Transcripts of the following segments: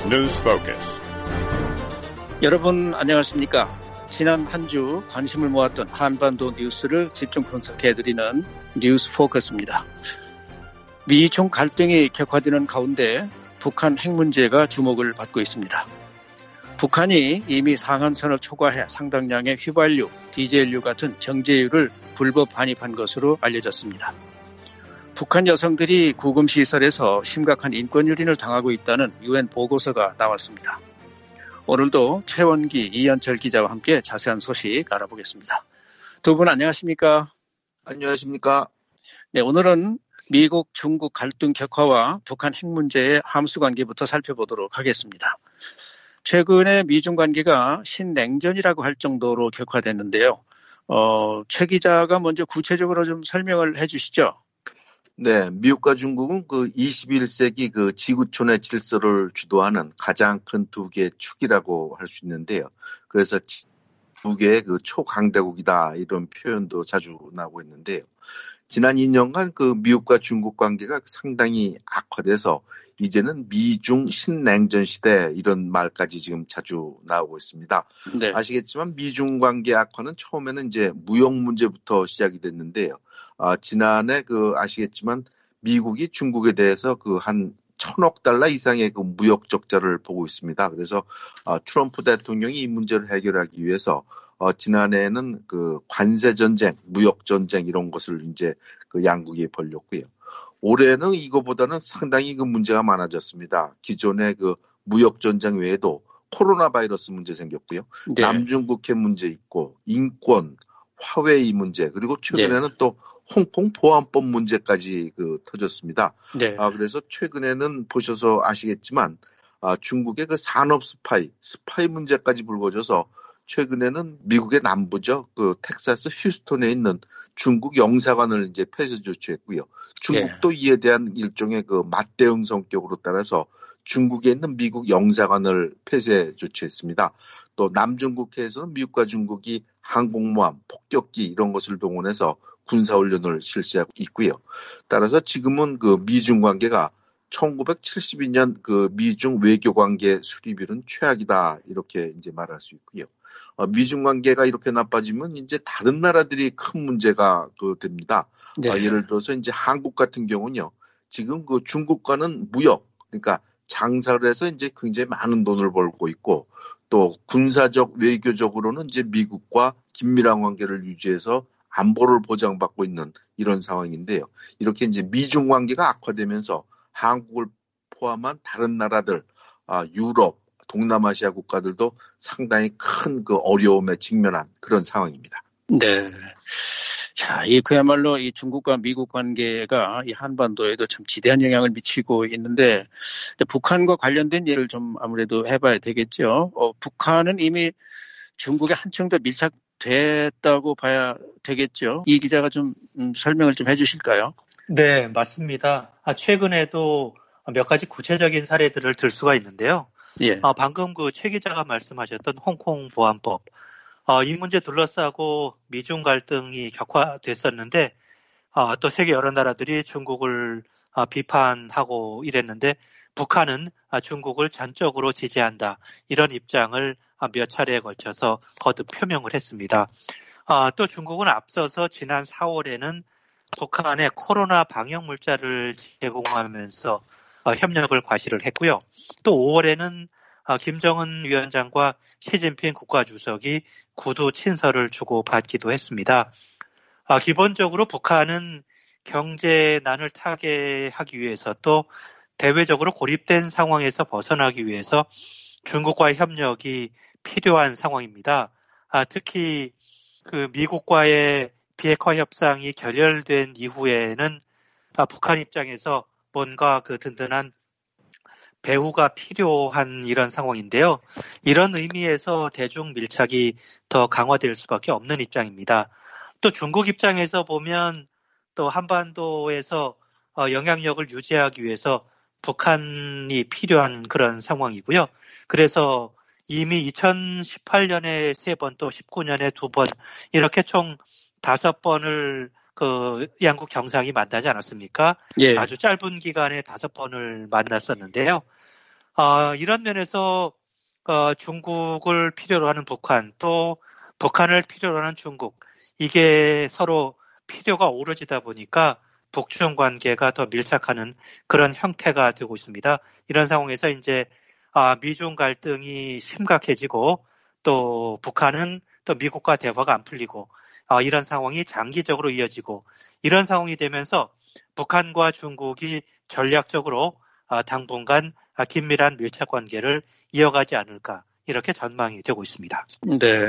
News Focus. 여러분 안녕하십니까? 지난 한 주 관심을 모았던 한반도 뉴스를 집중 분석해드리는 뉴스 포커스입니다. 미중 갈등이 격화되는 가운데 북한 핵 문제가 주목을 받고 있습니다. 북한이 이미 상한선을 초과해 상당량의 휘발유, 디젤유 같은 정제유를 불법 반입한 것으로 알려졌습니다. 북한 여성들이 구금시설에서 심각한 인권 유린을 당하고 있다는 UN 보고서가 나왔습니다. 오늘도 최원기, 이현철 기자와 함께 자세한 소식 알아보겠습니다. 두 분 안녕하십니까? 안녕하십니까? 네, 오늘은 미국, 중국 갈등 격화와 북한 핵 문제의 함수 관계부터 살펴보도록 하겠습니다. 최근에 미중 관계가 신냉전이라고 할 정도로 격화됐는데요. 최 기자가 먼저 구체적으로 좀 설명을 해 주시죠. 네, 미국과 중국은 그 21세기 그 지구촌의 질서를 주도하는 가장 큰 두 개의 축이라고 할 수 있는데요. 그래서 두 개의 그 초강대국이다 이런 표현도 자주 나오고 있는데요. 지난 2년간 그 미국과 중국 관계가 상당히 악화돼서 이제는 미중 신냉전 시대 이런 말까지 지금 자주 나오고 있습니다. 네. 아시겠지만 미중 관계 악화는 처음에는 이제 무역 문제부터 시작이 됐는데요. 지난해 아시겠지만 미국이 중국에 대해서 한 1,000억 달러 이상의 그 무역 적자를 보고 있습니다. 그래서 트럼프 대통령이 이 문제를 해결하기 위해서 지난해에는 그 관세 전쟁, 무역 전쟁 이런 것을 이제 그 양국이 벌였고요. 올해는 이거보다는 상당히 그 문제가 많아졌습니다. 기존의 그 무역 전쟁 외에도 코로나 바이러스 문제 생겼고요. 네. 남중국해 문제 있고 인권, 화웨이 문제 그리고 최근에는 네. 또 홍콩 보안법 문제까지 터졌습니다. 네. 그래서 최근에는 보셔서 아시겠지만 중국의 그 산업 스파이 문제까지 불거져서 최근에는 미국의 남부죠. 텍사스 휴스턴에 있는 중국 영사관을 이제 폐쇄 조치했고요. 중국도 이에 대한 일종의 맞대응 성격으로 따라서 중국에 있는 미국 영사관을 폐쇄 조치했습니다. 또 남중국해에서는 미국과 중국이 항공모함, 폭격기 이런 것을 동원해서 군사훈련을 실시하고 있고요. 따라서 지금은 미중 관계가 1972년 미중 외교 관계 수립일은 최악이다 이렇게 이제 말할 수 있고요. 미중 관계가 이렇게 나빠지면 이제 다른 나라들이 큰 문제가 됩니다. 네. 예를 들어서 이제 한국 같은 경우는요. 지금 중국과는 무역 그러니까 장사를 해서 이제 굉장히 많은 돈을 벌고 있고 또 군사적 외교적으로는 이제 미국과 긴밀한 관계를 유지해서 안보를 보장받고 있는 이런 상황인데요. 이렇게 이제 미중 관계가 악화되면서 한국을 포함한 다른 나라들, 유럽, 동남아시아 국가들도 상당히 큰 어려움에 직면한 그런 상황입니다. 네. 자, 그야말로 이 중국과 미국 관계가 이 한반도에도 참 지대한 영향을 미치고 있는데, 북한과 관련된 예를 좀 아무래도 해봐야 되겠죠. 북한은 이미 중국에 한층 더 밀착됐다고 봐야 되겠죠. 이 기자가 좀 설명을 좀 해주실까요? 네, 맞습니다. 최근에도 몇 가지 구체적인 사례들을 들 수가 있는데요. 예. 방금 최 기자가 말씀하셨던 홍콩 보안법, 이 문제 둘러싸고 미중 갈등이 격화됐었는데, 또 세계 여러 나라들이 중국을 비판하고 이랬는데, 북한은 중국을 전적으로 지지한다. 이런 입장을 몇 차례에 걸쳐서 거듭 표명을 했습니다. 또 중국은 앞서서 지난 4월에는 북한에 코로나 방역 물자를 제공하면서 협력을 과시를 했고요. 또 5월에는 김정은 위원장과 시진핑 국가주석이 구두 친서를 주고받기도 했습니다. 기본적으로 북한은 경제난을 타개하기 위해서 또 대외적으로 고립된 상황에서 벗어나기 위해서 중국과의 협력이 필요한 상황입니다. 특히 미국과의 비핵화 협상이 결렬된 이후에는 북한 입장에서 뭔가 든든한 배후가 필요한 이런 상황인데요. 이런 의미에서 대중 밀착이 더 강화될 수밖에 없는 입장입니다. 또 중국 입장에서 보면 또 한반도에서 영향력을 유지하기 위해서 북한이 필요한 그런 상황이고요. 그래서 이미 2018년에 3번 또 19년에 2번 이렇게 총 5번을 양국 정상이 만나지 않았습니까? 예. 아주 짧은 기간에 5번을 만났었는데요. 이런 면에서 중국을 필요로 하는 북한, 또 북한을 필요로 하는 중국, 이게 서로 필요가 오로지다 보니까 북중 관계가 더 밀착하는 그런 형태가 되고 있습니다. 이런 상황에서 이제 미중 갈등이 심각해지고 또 북한은 또 미국과 대화가 안 풀리고 이런 상황이 장기적으로 이어지고 이런 상황이 되면서 북한과 중국이 전략적으로 당분간 긴밀한 밀착 관계를 이어가지 않을까 이렇게 전망이 되고 있습니다. 네.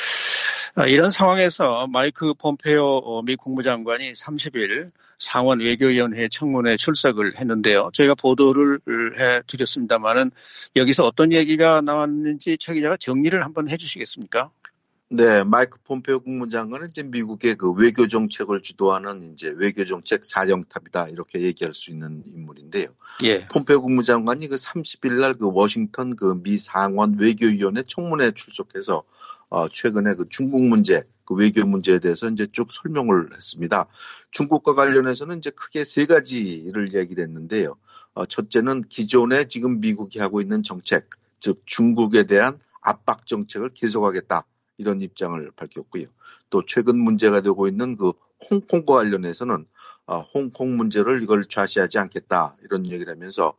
이런 상황에서 마이크 폼페오 미 국무장관이 30일 상원 외교위원회 청문회에 출석을 했는데요. 저희가 보도를 해드렸습니다만은 여기서 어떤 얘기가 나왔는지 최 기자가 정리를 한번 해주시겠습니까? 네, 마이크 폼페오 국무장관은 이제 미국의 그 외교 정책을 주도하는 이제 외교 정책 사령탑이다 이렇게 얘기할 수 있는 인물인데요. 예. 폼페오 국무장관이 그 30일 날 그 워싱턴 그 미 상원 외교위원회 청문회에 출석해서 최근에 그 중국 문제, 그 외교 문제에 대해서 이제 쭉 설명을 했습니다. 중국과 관련해서는 이제 크게 세 가지를 얘기를 했는데요. 첫째는 기존에 지금 미국이 하고 있는 정책, 즉 중국에 대한 압박 정책을 계속하겠다. 이런 입장을 밝혔고요. 또 최근 문제가 되고 있는 그 홍콩과 관련해서는 홍콩 문제를 이걸 좌시하지 않겠다 이런 얘기를 하면서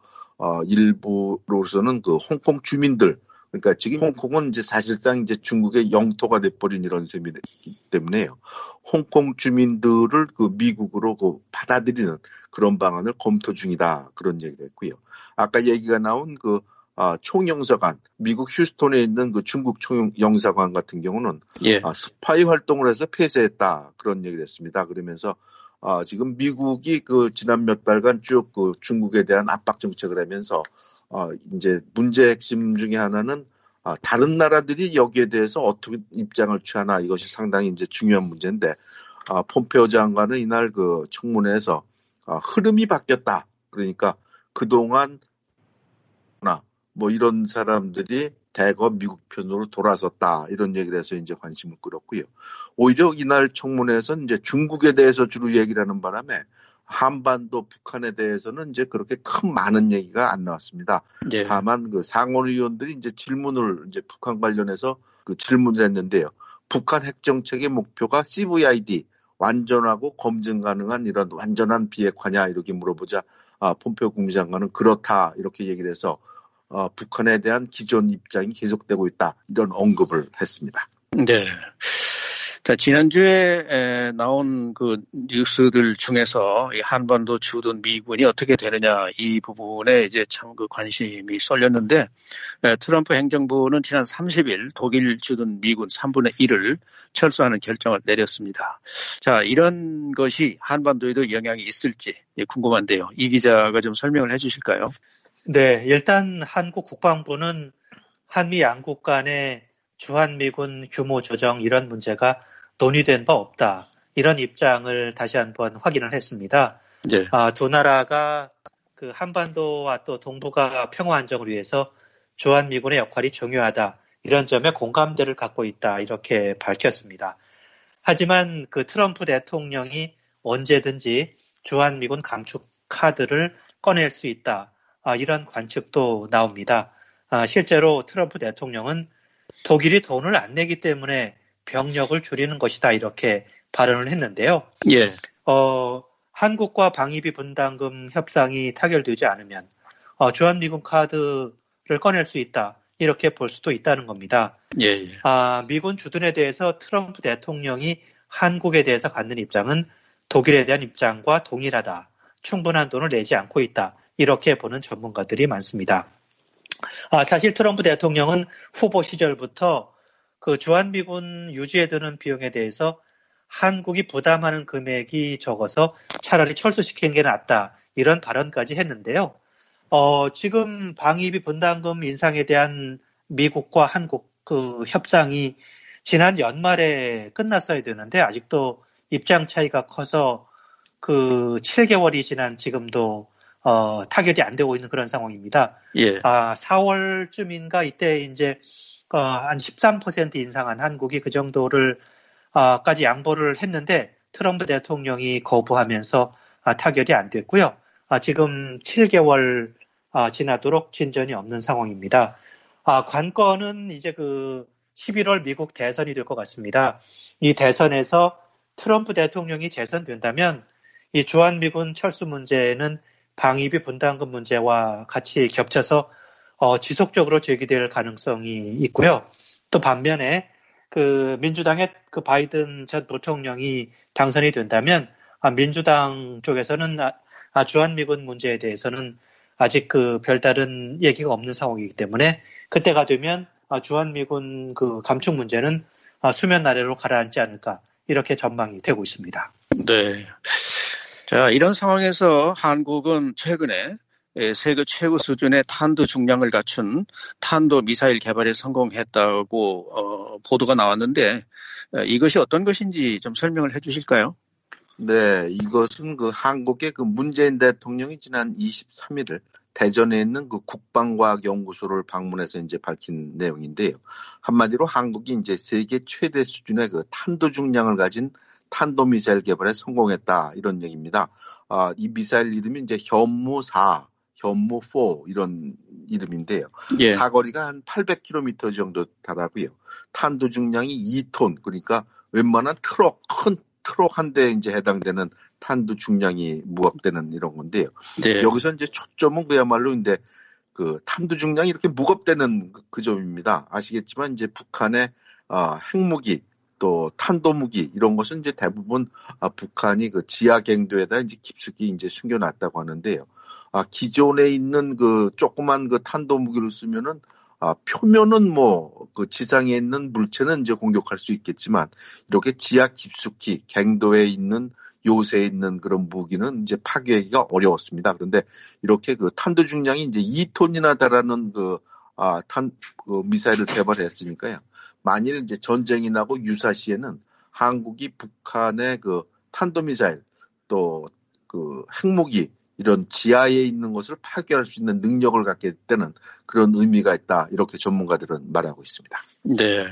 일부로서는 그 홍콩 주민들 그러니까 지금 홍콩은 이제 사실상 이제 중국의 영토가 돼버린 이런 셈이기 때문에요. 홍콩 주민들을 그 미국으로 그 받아들이는 그런 방안을 검토 중이다 그런 얘기를 했고요. 아까 얘기가 나온 그 총영사관, 미국 휴스톤에 있는 그 중국 총영사관 같은 경우는 스파이 활동을 해서 폐쇄했다 그런 얘기를 했습니다. 그러면서 지금 미국이 그 지난 몇 달간 쭉 그 중국에 대한 압박 정책을 하면서 이제 문제 핵심 중에 하나는 다른 나라들이 여기에 대해서 어떻게 입장을 취하나 이것이 상당히 이제 중요한 문제인데 폼페오 장관은 이날 그 청문회에서 흐름이 바뀌었다. 그러니까 그동안 뭐 이런 사람들이 대거 미국 편으로 돌아섰다 이런 얘기를 해서 이제 관심을 끌었고요. 오히려 이날 청문회에서는 이제 중국에 대해서 주로 얘기를 하는 바람에 한반도 북한에 대해서는 이제 그렇게 많은 얘기가 안 나왔습니다. 네. 다만 그 상원의원들이 이제 질문을 이제 북한 관련해서 그 질문을 했는데요. 북한 핵 정책의 목표가 CVID 완전하고 검증 가능한 이런 완전한 비핵화냐 이렇게 물어보자 폼페오 국무장관은 그렇다 이렇게 얘기를 해서 북한에 대한 기존 입장이 계속되고 있다. 이런 언급을 했습니다. 네. 자, 지난주에 나온 그 뉴스들 중에서 이 한반도 주둔 미군이 어떻게 되느냐 이 부분에 이제 참 그 관심이 쏠렸는데 트럼프 행정부는 지난 30일 독일 주둔 미군 3분의 1을 철수하는 결정을 내렸습니다. 자, 이런 것이 한반도에도 영향이 있을지 궁금한데요. 이 기자가 좀 설명을 해 주실까요? 네, 일단 한국 국방부는 한미 양국 간의 주한미군 규모 조정 이런 문제가 논의된 바 없다. 이런 입장을 다시 한번 확인을 했습니다. 네. 두 나라가 그 한반도와 또 동북아 평화 안정을 위해서 주한미군의 역할이 중요하다. 이런 점에 공감대를 갖고 있다. 이렇게 밝혔습니다. 하지만 그 트럼프 대통령이 언제든지 주한미군 감축 카드를 꺼낼 수 있다. 이런 관측도 나옵니다. 실제로 트럼프 대통령은 독일이 돈을 안 내기 때문에 병력을 줄이는 것이다 이렇게 발언을 했는데요. 예. 한국과 방위비 분담금 협상이 타결되지 않으면 주한미군 카드를 꺼낼 수 있다 이렇게 볼 수도 있다는 겁니다. 예. 미군 주둔에 대해서 트럼프 대통령이 한국에 대해서 갖는 입장은 독일에 대한 입장과 동일하다. 충분한 돈을 내지 않고 있다. 이렇게 보는 전문가들이 많습니다. 사실 트럼프 대통령은 후보 시절부터 그 주한미군 유지에 드는 비용에 대해서 한국이 부담하는 금액이 적어서 차라리 철수시키는 게 낫다. 이런 발언까지 했는데요. 지금 방위비 분담금 인상에 대한 미국과 한국 그 협상이 지난 연말에 끝났어야 되는데 아직도 입장 차이가 커서 그 7개월이 지난 지금도 타결이 안 되고 있는 그런 상황입니다. 예. 4월쯤인가 이때 이제 한 13% 인상한 한국이 그 정도를 까지 양보를 했는데 트럼프 대통령이 거부하면서 타결이 안 됐고요. 지금 7개월 지나도록 진전이 없는 상황입니다. 관건은 이제 그 11월 미국 대선이 될 것 같습니다. 이 대선에서 트럼프 대통령이 재선된다면 이 주한미군 철수 문제는 방위비 분담금 문제와 같이 겹쳐서 지속적으로 제기될 가능성이 있고요. 또 반면에 그 민주당의 그 바이든 전 대통령이 당선이 된다면 민주당 쪽에서는 주한미군 문제에 대해서는 아직 그 별다른 얘기가 없는 상황이기 때문에 그때가 되면 주한미군 그 감축 문제는 수면 아래로 가라앉지 않을까 이렇게 전망이 되고 있습니다. 네. 자, 이런 상황에서 한국은 최근에 세계 최고 수준의 탄도 중량을 갖춘 탄도 미사일 개발에 성공했다고 보도가 나왔는데 이것이 어떤 것인지 좀 설명을 해주실까요? 네, 이것은 그 한국의 그 문재인 대통령이 지난 23일 대전에 있는 그 국방과학연구소를 방문해서 이제 밝힌 내용인데요. 한마디로 한국이 이제 세계 최대 수준의 그 탄도 중량을 가진 탄도미사일 개발에 성공했다 이런 얘기입니다. 이 미사일 이름이 이제 현무4, 현무4 이런 이름인데요. 예. 사거리가 한 800km 정도 달하고요. 탄도 중량이 2톤, 그러니까 웬만한 큰 트럭 한 대에 이제 해당되는 탄도 중량이 무겁다는 이런 건데요. 네. 여기서 이제 초점은 그야말로 이제 그 탄도 중량이 이렇게 무겁다는 그 점입니다. 아시겠지만 이제 북한의 핵무기 또 탄도무기 이런 것은 이제 대부분 북한이 그 지하 갱도에다 이제 깊숙이 이제 숨겨놨다고 하는데요. 기존에 있는 그 조그만 그 탄도무기를 쓰면은 표면은 뭐 그 지상에 있는 물체는 이제 공격할 수 있겠지만 이렇게 지하 깊숙이 갱도에 있는 요새에 있는 그런 무기는 이제 파괴하기가 어려웠습니다. 그런데 이렇게 그 탄도 중량이 이제 2톤이나 달하는 그 미사일을 개발했으니까요. 만일 이제 전쟁이 나고 유사시에는 한국이 북한의 그 탄도미사일 또 그 핵무기 이런 지하에 있는 것을 파괴할 수 있는 능력을 갖게 되는 그런 의미가 있다. 이렇게 전문가들은 말하고 있습니다. 네.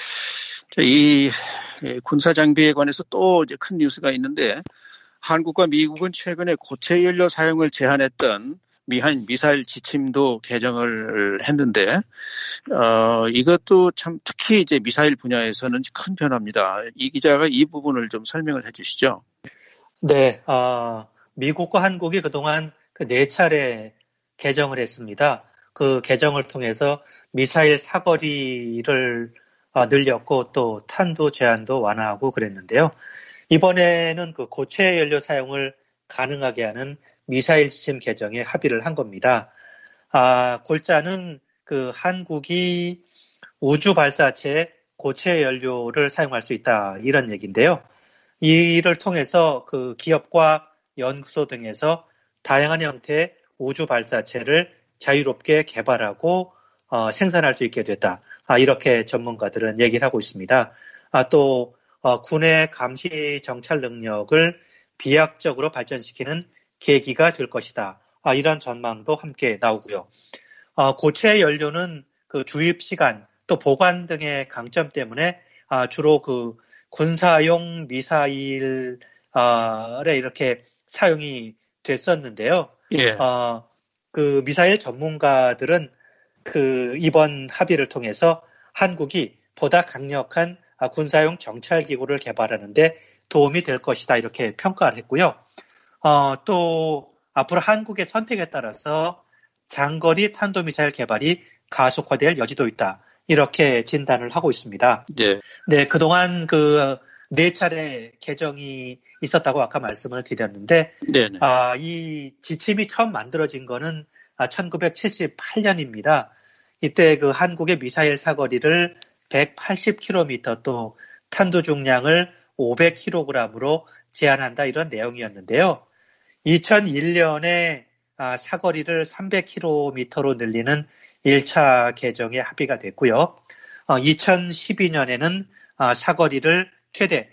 이 군사 장비에 관해서 또 이제 큰 뉴스가 있는데 한국과 미국은 최근에 고체 연료 사용을 제한했던 미사일 지침도 개정을 했는데 이것도 참 특히 이제 미사일 분야에서는 큰 변화입니다. 이 기자가 이 부분을 좀 설명을 해주시죠. 네, 미국과 한국이 그동안 그 4차례 개정을 했습니다. 그 개정을 통해서 미사일 사거리를 늘렸고 또 탄도 제한도 완화하고 그랬는데요. 이번에는 그 고체 연료 사용을 가능하게 하는 미사일 지침 개정에 합의를 한 겁니다. 골자는 그 한국이 우주 발사체에 고체 연료를 사용할 수 있다 이런 얘기인데요. 이를 통해서 그 기업과 연구소 등에서 다양한 형태의 우주 발사체를 자유롭게 개발하고 생산할 수 있게 됐다. 이렇게 전문가들은 얘기를 하고 있습니다. 또 군의 감시 정찰 능력을 비약적으로 발전시키는 계기가 될 것이다. 이런 전망도 함께 나오고요. 고체 연료는 그 주입 시간 또 보관 등의 강점 때문에 주로 그 군사용 미사일에 이렇게 사용이 됐었는데요. 예. 그 미사일 전문가들은 그 이번 합의를 통해서 한국이 보다 강력한 군사용 정찰기구를 개발하는데 도움이 될 것이다 이렇게 평가를 했고요. 또 앞으로 한국의 선택에 따라서 장거리 탄도미사일 개발이 가속화될 여지도 있다 이렇게 진단을 하고 있습니다. 네. 네, 그동안 그 4차례 개정이 있었다고 아까 말씀을 드렸는데, 네네. 이 지침이 처음 만들어진 거는 1978년입니다. 이때 그 한국의 미사일 사거리를 180km 또 탄도 중량을 500kg으로 제한한다 이런 내용이었는데요. 2001년에 사거리를 300km로 늘리는 1차 개정에 합의가 됐고요. 2012년에는 사거리를 최대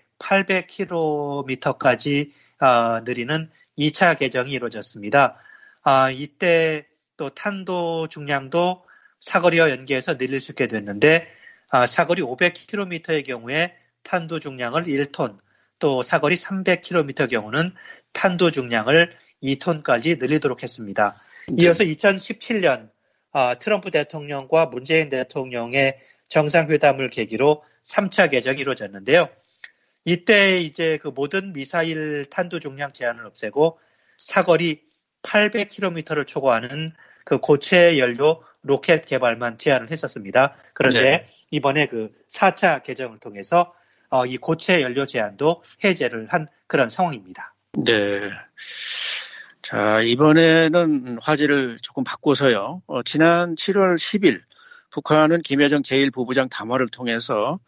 800km까지 늘리는 2차 개정이 이루어졌습니다. 이때 또 탄도 중량도 사거리와 연계해서 늘릴 수 있게 됐는데 사거리 500km의 경우에 탄도 중량을 1톤, 또 사거리 300km의 경우는 탄도 중량을 2톤까지 늘리도록 했습니다. 이어서 2017년 트럼프 대통령과 문재인 대통령의 정상회담을 계기로 3차 개정이 이루어졌는데요. 이때 이제 그 모든 미사일 탄도 중량 제한을 없애고 사거리 800km를 초과하는 그 고체 연료 로켓 개발만 제한을 했었습니다. 그런데 네. 이번에 그 4차 개정을 통해서 이 고체 연료 제한도 해제를 한 그런 상황입니다. 네. 자, 이번에는 화제를 조금 바꿔서요. 지난 7월 10일 북한은 김여정 제1부부장 담화를 통해서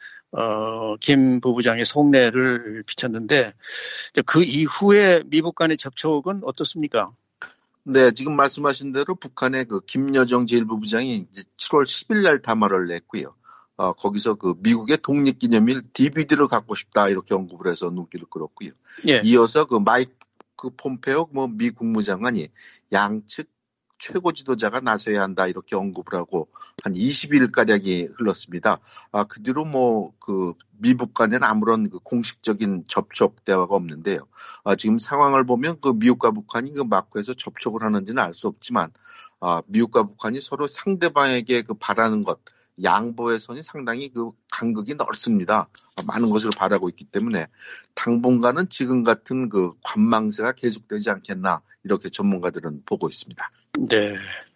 김 부부장의 속내를 비쳤는데 그 이후에 미국 간의 접촉은 어떻습니까? 네, 지금 말씀하신 대로 북한의 그 김여정 제1부부장이 이제 7월 10일 날 담화를 냈고요. 거기서 그 미국의 독립기념일 DVD를 갖고 싶다 이렇게 언급을 해서 눈길을 끌었고요. 예. 이어서 그 마이크 폼페오 미 국무장관이 양측 최고 지도자가 나서야 한다 이렇게 언급을 하고 한 20일가량이 흘렀습니다. 그 뒤로 그 미국 간에는 아무런 그 공식적인 접촉 대화가 없는데요. 지금 상황을 보면 그 미국과 북한이 그 막고해서 접촉을 하는지는 알 수 없지만 미국과 북한이 서로 상대방에게 그 바라는 것 양보의 선이 상당히 그 간극이 넓습니다. 많은 것을 바라고 있기 때문에 당분간은 지금 같은 그 관망세가 계속되지 않겠나 이렇게 전문가들은 보고 있습니다. 네.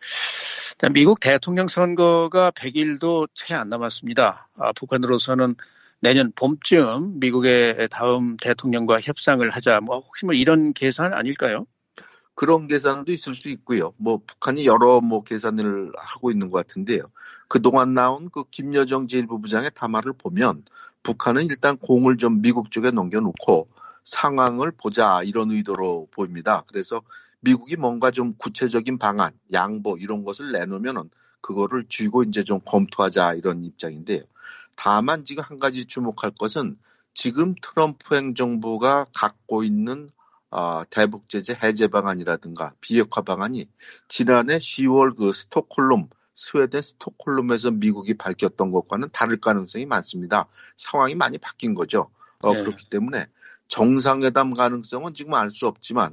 미국 대통령 선거가 100일도 채 안 남았습니다. 북한으로서는 내년 봄쯤 미국의 다음 대통령과 협상을 하자. 혹시 이런 계산 아닐까요? 그런 계산도 있을 수 있고요. 북한이 여러 계산을 하고 있는 것 같은데요. 그동안 나온 그 김여정 제1부부장의 담화를 보면 북한은 일단 공을 좀 미국 쪽에 넘겨놓고 상황을 보자 이런 의도로 보입니다. 그래서 미국이 뭔가 좀 구체적인 방안, 양보 이런 것을 내놓으면은 그거를 쥐고 이제 좀 검토하자 이런 입장인데요. 다만 지금 한 가지 주목할 것은 지금 트럼프 행정부가 갖고 있는 대북 제재 해제 방안이라든가 비핵화 방안이 지난해 10월 그 스웨덴 스톡홀름에서 미국이 밝혔던 것과는 다를 가능성이 많습니다. 상황이 많이 바뀐 거죠. 네. 그렇기 때문에 정상회담 가능성은 지금 알 수 없지만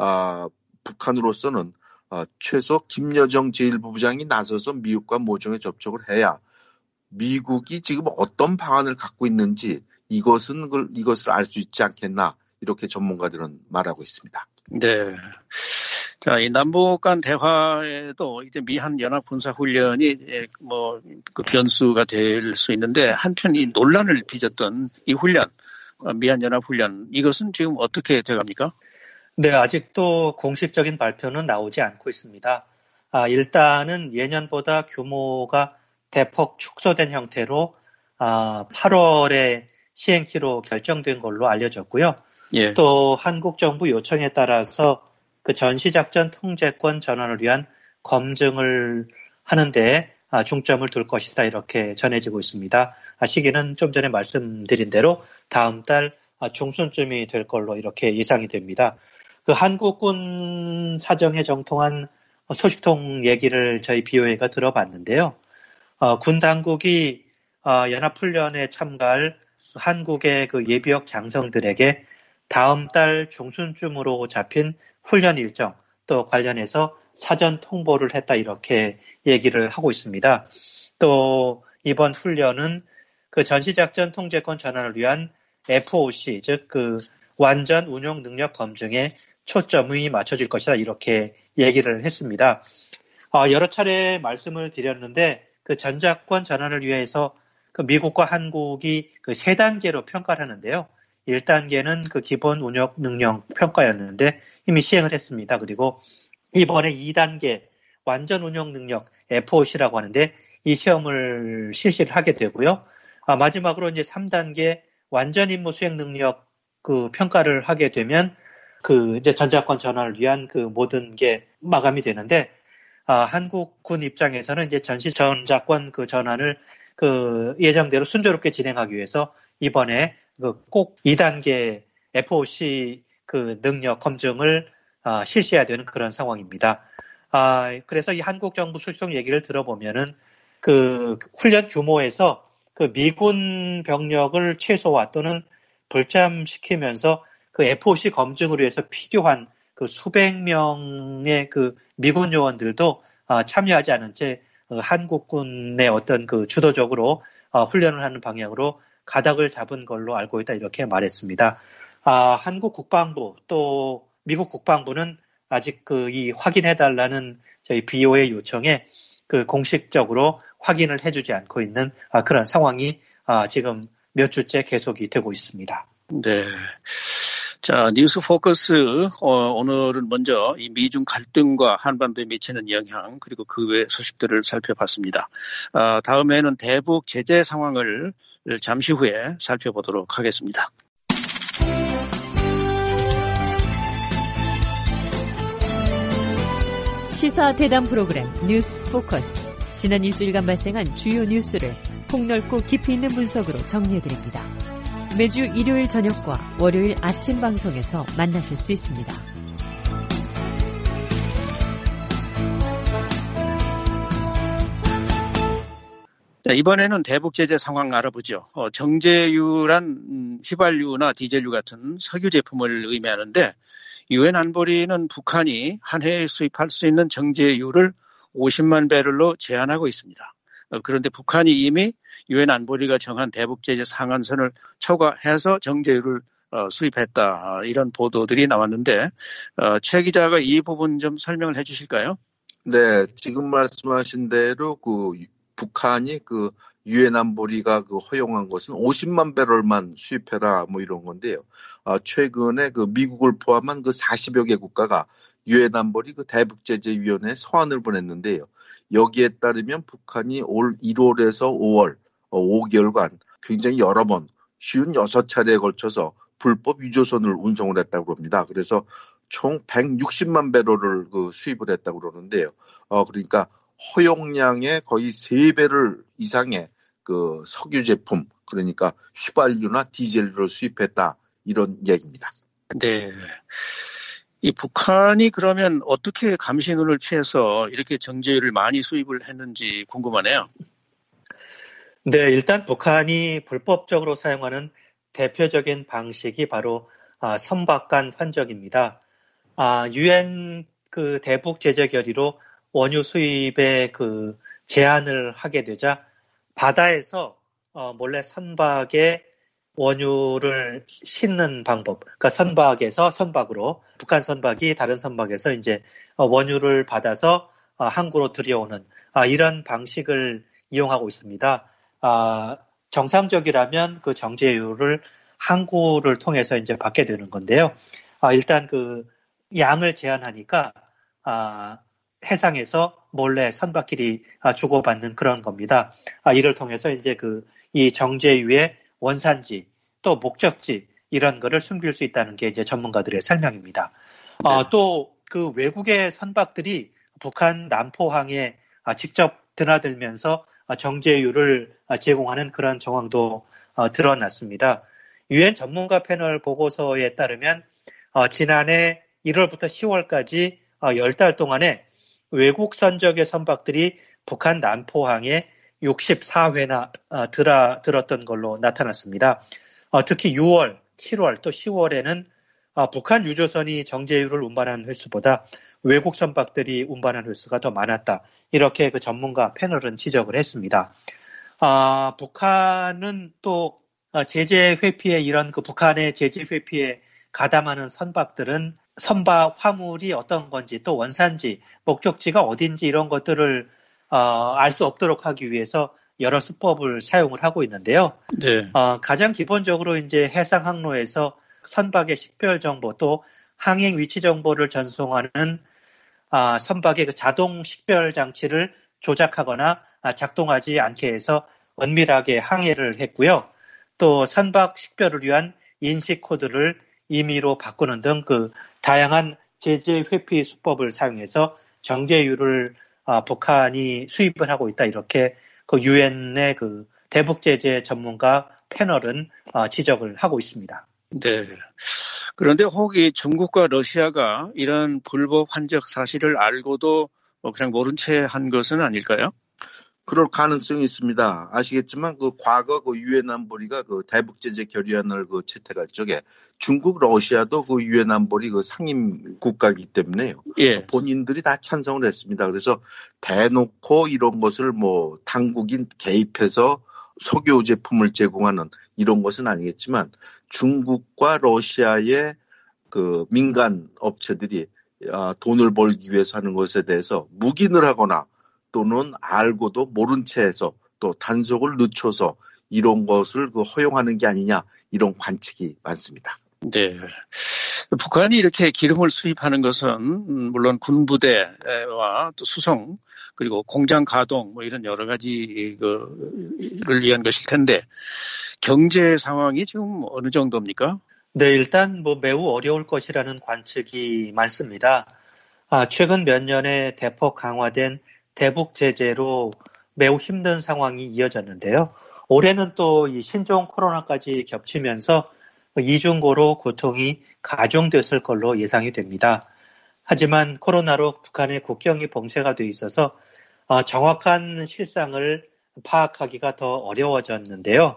북한으로서는 최소 김여정 제1부부장이 나서서 미국과 모종의 접촉을 해야 미국이 지금 어떤 방안을 갖고 있는지 이것을 알 수 있지 않겠나 이렇게 전문가들은 말하고 있습니다. 네. 자, 이 남북 간 대화에도 이제 미한 연합 군사 훈련이 그 변수가 될 수 있는데 한편 이 논란을 빚었던 이 훈련, 미한 연합 훈련 이것은 지금 어떻게 돼갑니까? 네, 아직도 공식적인 발표는 나오지 않고 있습니다. 일단은 예년보다 규모가 대폭 축소된 형태로 8월에 시행키로 결정된 걸로 알려졌고요. 예. 또 한국 정부 요청에 따라서 그 전시작전 통제권 전환을 위한 검증을 하는데 중점을 둘 것이다 이렇게 전해지고 있습니다. 시기는 좀 전에 말씀드린 대로 다음 달 중순쯤이 될 걸로 이렇게 예상이 됩니다. 그 한국군 사정에 정통한 소식통 얘기를 저희 BOA가 들어봤는데요. 군 당국이 연합훈련에 참가할 한국의 그 예비역 장성들에게 다음 달 중순쯤으로 잡힌 훈련 일정 또 관련해서 사전 통보를 했다 이렇게 얘기를 하고 있습니다. 또 이번 훈련은 그 전시작전 통제권 전환을 위한 FOC 즉 그 완전 운용 능력 검증에 초점이 맞춰질 것이다 이렇게 얘기를 했습니다. 여러 차례 말씀을 드렸는데 그 전작권 전환을 위해서 그 미국과 한국이 그 세 단계로 평가를 하는데요. 1단계는 그 기본 운용 능력 평가였는데 이미 시행을 했습니다. 그리고 이번에 2단계 완전 운용 능력 FOC라고 하는데 이 시험을 실시를 하게 되고요. 마지막으로 이제 3단계 완전 임무 수행 능력 그 평가를 하게 되면 그 이제 전작권 전환을 위한 그 모든 게 마감이 되는데 한국군 입장에서는 이제 전시 전작권 그 전환을 그 예정대로 순조롭게 진행하기 위해서 이번에 그 꼭 2단계 FOC 그 능력 검증을 실시해야 되는 그런 상황입니다. 그래서 이 한국 정부 소식통 얘기를 들어보면은 그 훈련 규모에서 그 미군 병력을 최소화 또는 불참시키면서 그 FOC 검증을 위해서 필요한 그 수백 명의 그 미군 요원들도 참여하지 않은 채 한국군의 어떤 그 주도적으로 훈련을 하는 방향으로 가닥을 잡은 걸로 알고 있다 이렇게 말했습니다. 한국 국방부 또 미국 국방부는 아직 이 확인해달라는 저희 BO의 요청에 그 공식적으로 확인을 해주지 않고 있는 그런 상황이 지금 몇 주째 계속이 되고 있습니다. 네. 자, 뉴스 포커스 오늘은 먼저 이 미중 갈등과 한반도에 미치는 영향 그리고 그 외 소식들을 살펴봤습니다. 다음에는 대북 제재 상황을 잠시 후에 살펴보도록 하겠습니다. 시사 대담 프로그램 뉴스 포커스. 지난 일주일간 발생한 주요 뉴스를 폭넓고 깊이 있는 분석으로 정리해드립니다. 매주 일요일 저녁과 월요일 아침 방송에서 만나실 수 있습니다. 자, 이번에는 대북 제재 상황 알아보죠. 정제유란 휘발유나 디젤유 같은 석유 제품을 의미하는데 유엔 안보리는 북한이 한 해에 수입할 수 있는 정제유를 50만 배럴로 제한하고 있습니다. 그런데 북한이 이미 유엔 안보리가 정한 대북 제재 상한선을 초과해서 정제유를 수입했다. 이런 보도들이 나왔는데 최 기자가 이 부분 좀 설명을 해 주실까요? 네, 지금 말씀하신 대로 북한이 유엔 안보리가 허용한 것은 50만 배럴만 수입해라 이런 건데요. 최근에 미국을 포함한 40여 개 국가가 유엔 안보리 대북제재위원회에 서한을 보냈는데요. 여기에 따르면 북한이 올 1월에서 5월 5개월간 굉장히 여러 번 56차례에 걸쳐서 불법 유조선을 운송을 했다고 합니다. 그래서 총 160만 배럴을 수입을 했다고 그러는데요. 그러니까 허용량의 거의 3배를 이상의 석유 제품, 그러니까 휘발유나 디젤유를 수입했다 이런 얘기입니다. 네. 이 북한이 그러면 어떻게 감시눈을 피해서 이렇게 정제유를 많이 수입을 했는지 궁금하네요. 네, 일단 북한이 불법적으로 사용하는 대표적인 방식이 바로 선박간 환적입니다. 유엔 대북 제재 결의로 원유 수입에 제한을 하게 되자 바다에서 몰래 선박에 원유를 싣는 방법, 그러니까 선박에서 선박으로 북한 선박이 다른 선박에서 이제 원유를 받아서 항구로 들여오는 이런 방식을 이용하고 있습니다. 정상적이라면 정제유를 항구를 통해서 이제 받게 되는 건데요. 일단 양을 제한하니까 해상에서 몰래 선박끼리 주고받는 그런 겁니다. 이를 통해서 이제 이 정제유의 원산지 또 목적지 이런 거를 숨길 수 있다는 게 이제 전문가들의 설명입니다. 네. 또 외국의 선박들이 북한 남포항에 직접 드나들면서 정제유를 제공하는 그런 정황도 드러났습니다. 유엔 전문가 패널 보고서에 따르면 지난해 1월부터 10월까지 10달 동안에 외국 선적의 선박들이 북한 남포항에 64회나 들었던 걸로 나타났습니다. 특히 6월, 7월 또 10월에는 북한 유조선이 정제유를 운반한 횟수보다 외국 선박들이 운반한 횟수가 더 많았다. 이렇게 전문가 패널은 지적을 했습니다. 북한은 또 제재 회피에 이런 북한의 제재 회피에 가담하는 선박들은 선박 화물이 어떤 건지 또 원산지, 목적지가 어딘지 이런 것들을 알 수 없도록 하기 위해서 여러 수법을 사용을 하고 있는데요. 네. 가장 기본적으로 이제 해상 항로에서 선박의 식별 정보 또 항행 위치 정보를 전송하는 선박의 자동 식별 장치를 조작하거나 작동하지 않게 해서 은밀하게 항해를 했고요. 또 선박 식별을 위한 인식 코드를 임의로 바꾸는 등 다양한 제재 회피 수법을 사용해서 정제유를 북한이 수입을 하고 있다. 이렇게 유엔의 대북 제재 전문가 패널은 지적을 하고 있습니다. 네. 그런데 혹이 중국과 러시아가 이런 불법 환적 사실을 알고도 그냥 모른 채 한 것은 아닐까요? 그럴 가능성이 있습니다. 아시겠지만 그 과거 그 유엔 안보리가 그 대북 제재 결의안을 그 채택할 적에 중국, 러시아도 그 유엔 안보리 그 상임 국가이기 때문에요. 예. 본인들이 다 찬성을 했습니다. 그래서 대놓고 이런 것을 뭐 당국인 개입해서 석유 제품을 제공하는 이런 것은 아니겠지만 중국과 러시아의 그 민간 업체들이 돈을 벌기 위해서 하는 것에 대해서 묵인을 하거나 또는 알고도 모른 채해서 또 단속을 늦춰서 이런 것을 그 허용하는 게 아니냐 이런 관측이 많습니다. 네. 북한이 이렇게 기름을 수입하는 것은 물론 군부대와 또 수송 그리고 공장 가동 뭐 이런 여러 가지를 위한 것일 텐데 경제 상황이 지금 어느 정도입니까? 네, 일단 뭐 매우 어려울 것이라는 관측이 많습니다. 최근 몇 년에 대폭 강화된 대북 제재로 매우 힘든 상황이 이어졌는데요. 올해는 또 이 신종 코로나까지 겹치면서 이중고로 고통이 가중됐을 걸로 예상이 됩니다. 하지만 코로나로 북한의 국경이 봉쇄가 돼 있어서 정확한 실상을 파악하기가 더 어려워졌는데요.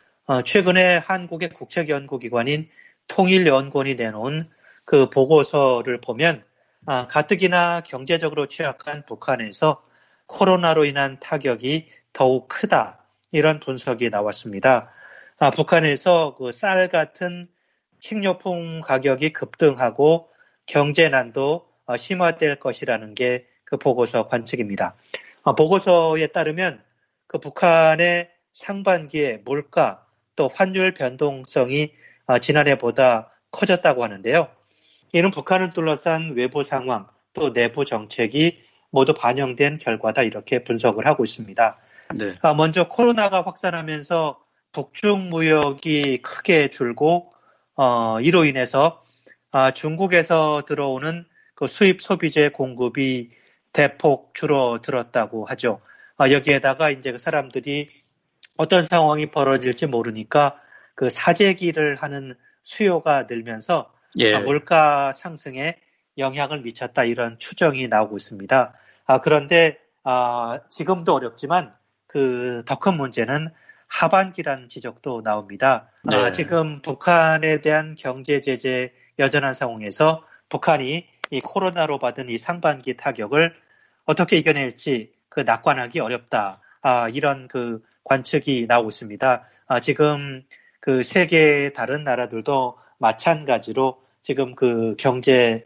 최근에 한국의 국책연구기관인 통일연구원이 내놓은 그 보고서를 보면 가뜩이나 경제적으로 취약한 북한에서 코로나로 인한 타격이 더욱 크다. 이런 분석이 나왔습니다. 북한에서 그 쌀 같은 식료품 가격이 급등하고 경제난도 심화될 것이라는 게 그 보고서 관측입니다. 보고서에 따르면 그 북한의 상반기에 물가 또 환율 변동성이 지난해보다 커졌다고 하는데요. 이는 북한을 둘러싼 외부 상황 또 내부 정책이 모두 반영된 결과다 이렇게 분석을 하고 있습니다. 네. 먼저 코로나가 확산하면서 북중 무역이 크게 줄고 이로 인해서 중국에서 들어오는 그 수입 소비재 공급이 대폭 줄어들었다고 하죠. 여기에다가 이제 그 사람들이 어떤 상황이 벌어질지 모르니까 그 사재기를 하는 수요가 늘면서 예. 물가 상승에 영향을 미쳤다 이런 추정이 나오고 있습니다. 그런데 지금도 어렵지만 그 더 큰 문제는 하반기라는 지적도 나옵니다. 네. 지금 북한에 대한 경제 제재 여전한 상황에서 북한이 이 코로나로 받은 이 상반기 타격을 어떻게 이겨낼지 그 낙관하기 어렵다. 이런 그 관측이 나오고 있습니다. 지금 그 세계 다른 나라들도 마찬가지로 지금 그 경제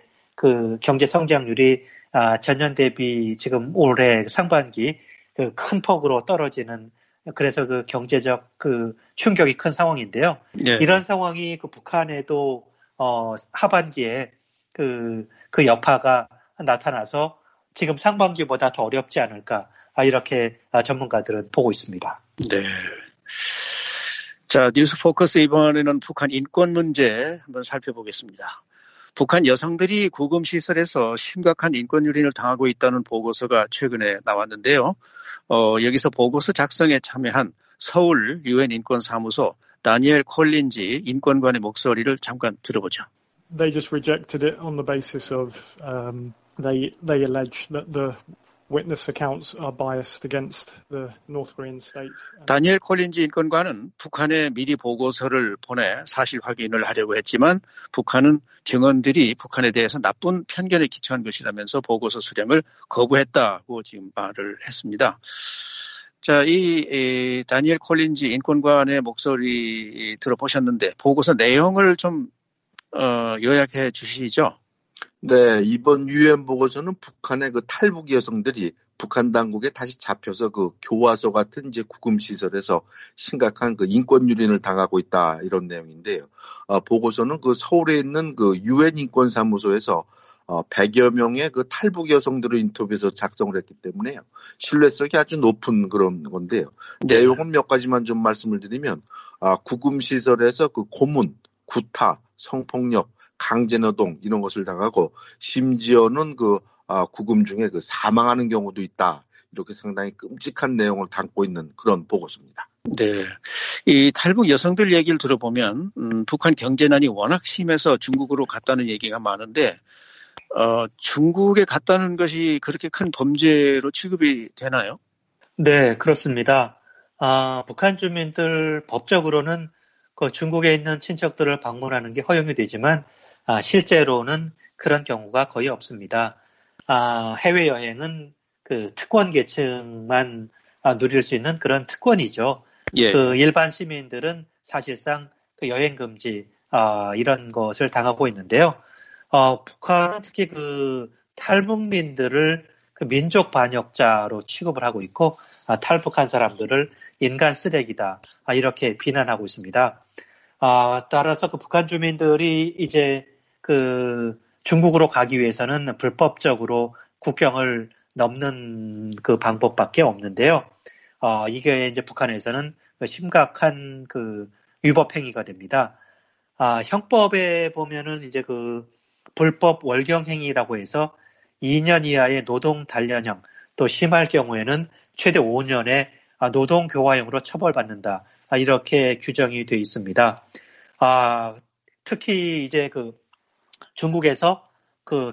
성장률이 전년 대비 지금 올해 상반기 그 큰 폭으로 떨어지는 그래서 그 경제적 그 충격이 큰 상황인데요. 네. 이런 상황이 그 북한에도 하반기에 그 여파가 나타나서 지금 상반기보다 더 어렵지 않을까 이렇게 전문가들은 보고 있습니다. 네. 자, 뉴스 포커스 이번에는 북한 인권 문제 한번 살펴보겠습니다. 북한 여성들이 구금시설에서 심각한 인권 유린을 당하고 있다는 보고서가 최근에 나왔는데요. 여기서 보고서 작성에 참여한 서울 유엔 인권사무소 다니엘 콜린지 인권관의 목소리를 잠깐 들어보죠. They just rejected it on the basis of they allege that the witness accounts are biased against the North Korean state. 다니엘 콜린지 인권관은 북한에 미리 보고서를 보내 사실 확인을 하려고 했지만 북한은 증언들이 북한에 대해서 나쁜 편견에 기초한 것이라면서 보고서 수령을 거부했다고 지금 말을 했습니다. 자, 이 다니엘 콜린지 인권관의 목소리 들어보셨는데 보고서 내용을 좀 요약해 주시죠. 네, 이번 유엔 보고서는 북한의 그 탈북 여성들이 북한 당국에 다시 잡혀서 그 교화소 같은 이제 구금 시설에서 심각한 그 인권 유린을 당하고 있다 이런 내용인데요. 보고서는 그 서울에 있는 그 유엔 인권사무소에서 100여 명의 그 탈북 여성들을 인터뷰해서 작성을 했기 때문에요. 신뢰성이 아주 높은 그런 건데요. 네. 내용은 몇 가지만 좀 말씀을 드리면 구금 시설에서 그 고문, 구타, 성폭력, 강제노동 이런 것을 당하고 심지어는 그 구금 중에 그 사망하는 경우도 있다. 이렇게 상당히 끔찍한 내용을 담고 있는 그런 보고서입니다. 네, 이 탈북 여성들 얘기를 들어보면 북한 경제난이 워낙 심해서 중국으로 갔다는 얘기가 많은데 중국에 갔다는 것이 그렇게 큰 범죄로 취급이 되나요? 네, 그렇습니다. 북한 주민들 법적으로는 그 중국에 있는 친척들을 방문하는 게 허용이 되지만 실제로는 그런 경우가 거의 없습니다. 해외여행은 그 특권 계층만 누릴 수 있는 그런 특권이죠. 예. 그 일반 시민들은 사실상 그 여행 금지 이런 것을 당하고 있는데요. 북한은 특히 그 탈북민들을 그 민족 반역자로 취급을 하고 있고 탈북한 사람들을 인간 쓰레기다 이렇게 비난하고 있습니다. 따라서 그 북한 주민들이 이제 그 중국으로 가기 위해서는 불법적으로 국경을 넘는 그 방법밖에 없는데요. 이게 이제 북한에서는 심각한 그 위법 행위가 됩니다. 형법에 보면은 이제 그 불법 월경 행위라고 해서 2년 이하의 노동 단련형, 또 심할 경우에는 최대 5년의 노동 교화형으로 처벌받는다. 이렇게 규정이 되어 있습니다. 특히 이제 그 중국에서 그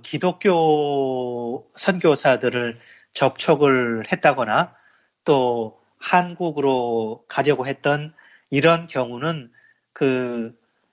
기독교 선교사들을 접촉을 했다거나 또 한국으로 가려고 했던 이런 경우는 그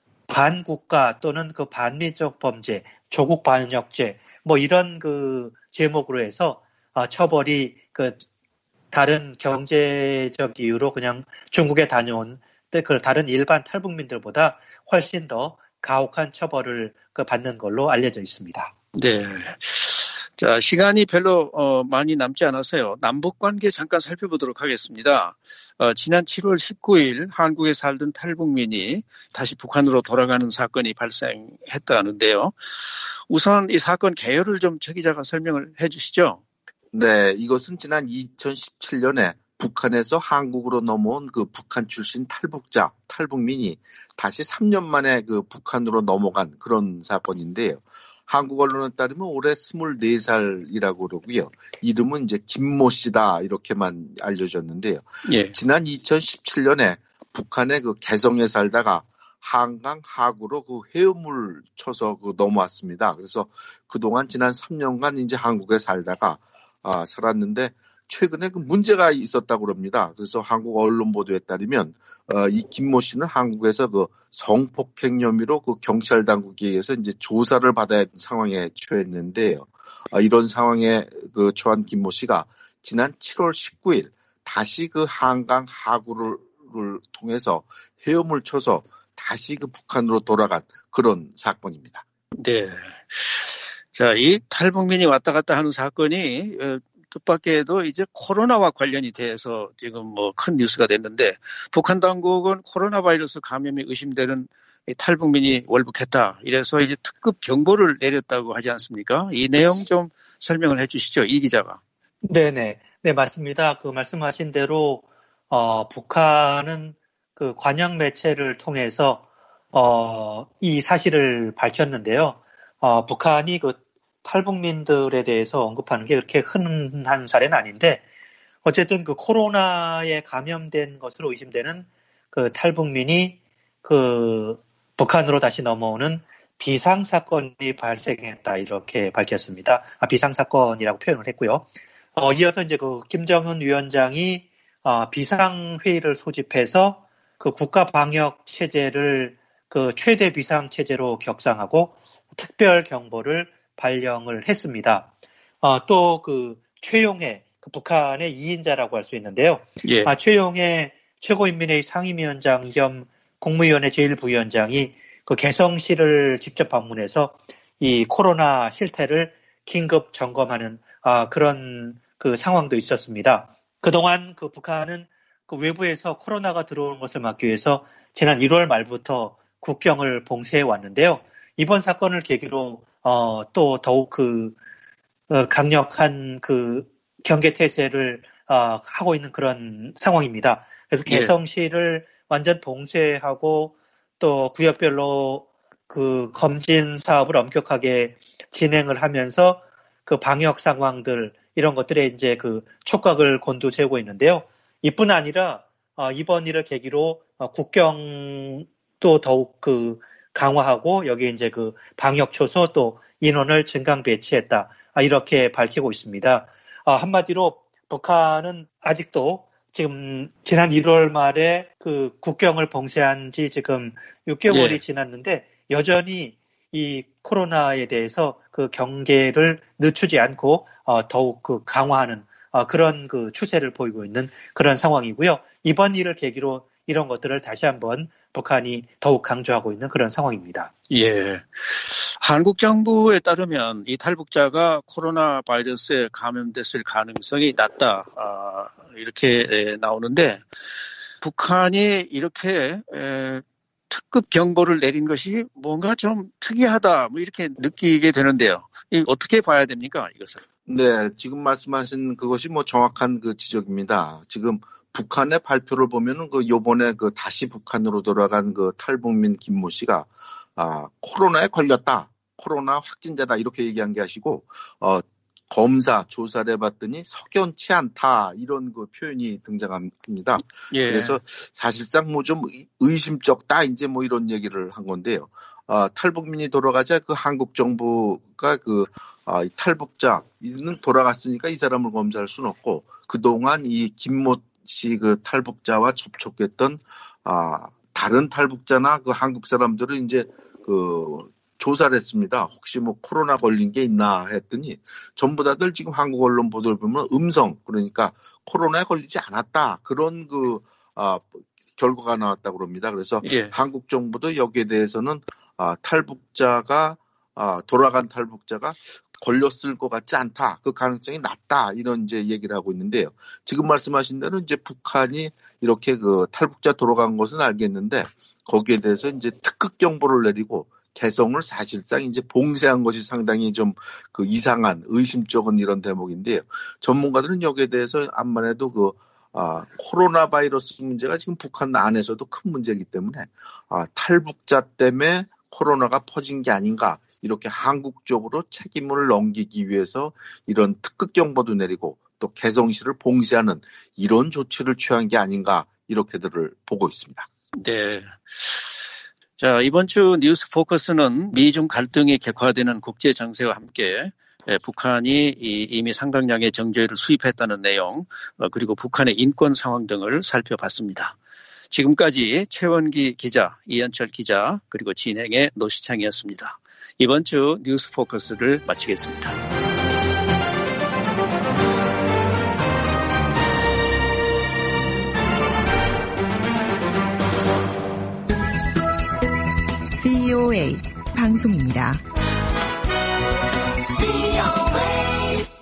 반국가 또는 그 반민족 범죄, 조국 반역죄 뭐 이런 그 제목으로 해서 처벌이 그 다른 경제적 이유로 그냥 중국에 다녀온 그 다른 일반 탈북민들보다 훨씬 더 가혹한 처벌을 받는 걸로 알려져 있습니다. 네. 자, 시간이 별로 많이 남지 않아서요. 남북 관계 잠깐 살펴보도록 하겠습니다. 지난 7월 19일 한국에 살던 탈북민이 다시 북한으로 돌아가는 사건이 발생했다는데요. 우선 이 사건 개요를 좀 최 기자가 설명을 해 주시죠. 네, 이것은 지난 2017년에 북한에서 한국으로 넘어온 그 북한 출신 탈북민이 다시 3년 만에 그 북한으로 넘어간 그런 사건인데요. 한국 언론에 따르면 올해 24살이라고 그러고요. 이름은 이제 김모 씨다 이렇게만 알려졌는데요. 예. 지난 2017년에 북한의 그 개성에 살다가 한강 하구로 그 헤엄을 쳐서 그 넘어왔습니다. 그래서 그동안 지난 3년간 이제 한국에 살다가 살았는데 최근에 그 문제가 있었다고 합니다. 그래서 한국 언론 보도에 따르면 이 김모 씨는 한국에서 그 성폭행 혐의로 그 경찰 당국에 의해서 이제 조사를 받아야 하는 상황에 처했는데요. 이런 상황에 그 처한 김모 씨가 지난 7월 19일 다시 그 한강 하구를 통해서 헤엄을 쳐서 다시 그 북한으로 돌아간 그런 사건입니다. 네. 자, 이 탈북민이 왔다 갔다 하는 사건이 뜻밖에도 이제 코로나와 관련이 돼서 지금 뭐 큰 뉴스가 됐는데 북한 당국은 코로나 바이러스 감염이 의심되는 탈북민이 월북했다. 이래서 이제 특급 경보를 내렸다고 하지 않습니까? 이 내용 좀 설명을 해 주시죠. 이 기자가. 네네. 네, 맞습니다. 그 말씀하신 대로 북한은 그 관영 매체를 통해서 이 사실을 밝혔는데요. 북한이 그 탈북민들에 대해서 언급하는 게 그렇게 흔한 사례는 아닌데 어쨌든 그 코로나에 감염된 것으로 의심되는 그 탈북민이 그 북한으로 다시 넘어오는 비상사건이 발생했다 이렇게 밝혔습니다. 비상사건이라고 표현을 했고요. 이어서 이제 그 김정은 위원장이 비상회의를 소집해서 그 국가 방역 체제를 그 최대 비상 체제로 격상하고 특별 경보를 발령을 했습니다. 또 그 최용해 그 북한의 2인자라고 할 수 있는데요. 예. 최용해 최고인민회의 상임위원장 겸 국무위원회 제1부위원장이 그 개성시를 직접 방문해서 이 코로나 실태를 긴급 점검하는 그런 그 상황도 있었습니다. 그동안 그 북한은 그 외부에서 코로나가 들어오는 것을 막기 위해서 지난 1월 말부터 국경을 봉쇄해 왔는데요. 이번 사건을 계기로 또 더욱 그 강력한 그 경계 태세를 하고 있는 그런 상황입니다. 그래서 개성시를 완전 봉쇄하고 또 구역별로 그 검진 사업을 엄격하게 진행을 하면서 그 방역 상황들 이런 것들에 이제 그 촉각을 곤두세우고 있는데요. 이뿐 아니라 이번 일을 계기로 국경도 더욱 그 강화하고 여기에 이제 그 방역 초소 또 인원을 증강 배치했다. 이렇게 밝히고 있습니다. 한마디로 북한은 아직도 지금 지난 1월 말에 그 국경을 봉쇄한 지 지금 6개월이 예. 지났는데 여전히 이 코로나에 대해서 그 경계를 늦추지 않고 더욱 그 강화하는 그런 그 추세를 보이고 있는 그런 상황이고요. 이번 일을 계기로 이런 것들을 다시 한번 북한이 더욱 강조하고 있는 그런 상황입니다. 예. 한국 정부에 따르면 이 탈북자가 코로나 바이러스에 감염됐을 가능성이 낮다. 이렇게 나오는데 북한이 이렇게 특급 경보를 내린 것이 뭔가 좀 특이하다. 뭐 이렇게 느끼게 되는데요. 어떻게 봐야 됩니까? 이것을? 네, 지금 말씀하신 그것이 뭐 정확한 그 지적입니다. 지금 북한의 발표를 보면은 그 요번에 그 다시 북한으로 돌아간 그 탈북민 김모 씨가 코로나에 걸렸다. 코로나 확진자다. 이렇게 얘기한 게 아니고 검사 조사를 해봤더니 석연치 않다. 이런 그 표현이 등장합니다. 예. 그래서 사실상 뭐 좀 의심쩍다. 이제 뭐 이런 얘기를 한 건데요. 탈북민이 돌아가자 그 한국 정부가 이 탈북자는 돌아갔으니까 이 사람을 검사할 수는 없고 그동안 이 김모 씨 그 탈북자와 접촉했던 다른 탈북자나 그 한국 사람들은 이제 그 조사를 했습니다. 혹시 뭐 코로나 걸린 게 있나 했더니 전부 다들 지금 한국 언론 보도를 보면 음성, 그러니까 코로나에 걸리지 않았다. 그런 그 결과가 나왔다고 합니다. 그래서 예. 한국 정부도 여기에 대해서는 돌아간 탈북자가 걸렸을 것 같지 않다. 그 가능성이 낮다. 이런 이제 얘기를 하고 있는데요. 지금 말씀하신 대로 이제 북한이 이렇게 그 탈북자 돌아간 것은 알겠는데 거기에 대해서 이제 특급 경보를 내리고 개성을 사실상 이제 봉쇄한 것이 상당히 좀 그 이상한 의심쩍은 이런 대목인데요. 전문가들은 여기에 대해서 암만 해도 코로나 바이러스 문제가 지금 북한 안에서도 큰 문제이기 때문에 탈북자 때문에 코로나가 퍼진 게 아닌가. 이렇게 한국 쪽으로 책임을 넘기기 위해서 이런 특급 경보도 내리고 또 개성시를 봉쇄하는 이런 조치를 취한 게 아닌가 이렇게들을 보고 있습니다. 네. 자, 이번 주 뉴스 포커스는 미중 갈등이 격화되는 국제 정세와 함께 북한이 이미 상당량의 정제를 수입했다는 내용, 그리고 북한의 인권 상황 등을 살펴봤습니다. 지금까지 최원기 기자, 이현철 기자, 그리고 진행의 노시창이었습니다. 이번 주 뉴스 포커스를 마치겠습니다. VOA 방송입니다.